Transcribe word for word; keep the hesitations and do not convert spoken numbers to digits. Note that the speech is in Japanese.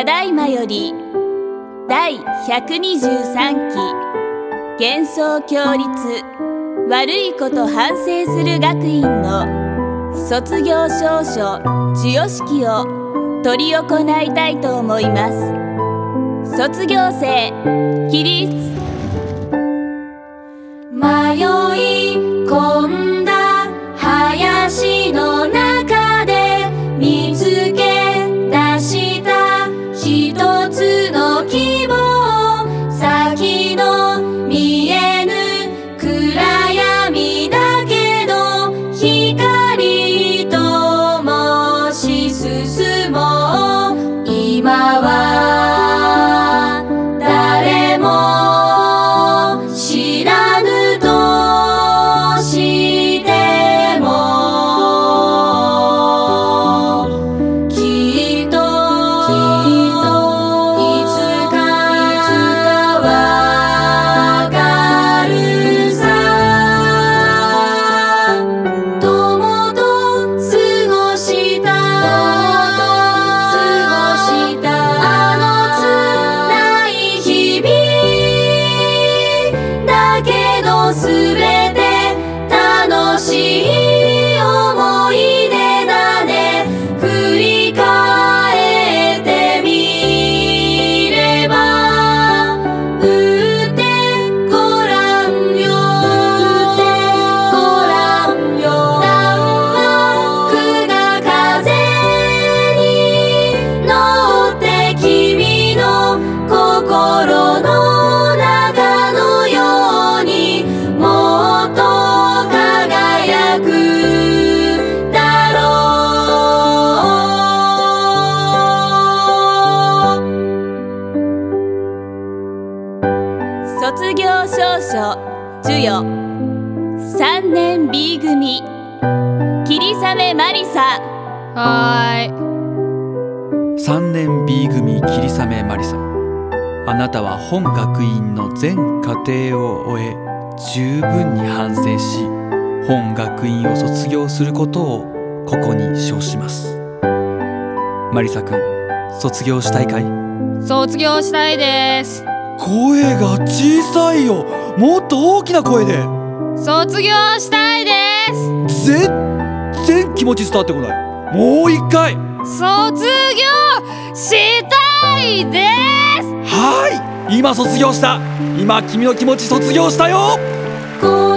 ただいまより第ひゃくにじゅうさんき幻想郷立悪いこと反省する学院の卒業証書授与式を執り行いたいと思います。卒業生起立。 迷い込んだ林の中で見つけ出した一つの希望、先の見えぬ暗闇だけど光ともし進もう。今は誰も知らぬとしてもきっといつかわかるさ。友と過ごした過ごしたあの辛い日々だけどすべて楽しい思い出だね。振り返ってみれば打ってごらんよ、打ってごらんよ。弾幕が風に乗って君の心の中のようにもっと輝くだろう。 卒業証書授与さんねん B 組霧雨マリサ。 はーい。 さんねん B 組霧雨マリさん、あなたは本学院の全課程を終え十分に反省し本学院を卒業することをここに証します。マリサくん、卒業したいかい？ 卒業したいです。 声が小さいよ。もっと大きな声で。 卒業したいです。 全然気持ち伝わってこない。もう一回。 卒業したいです。 はい、今卒業した。今君の気持ち卒業したよ。 こ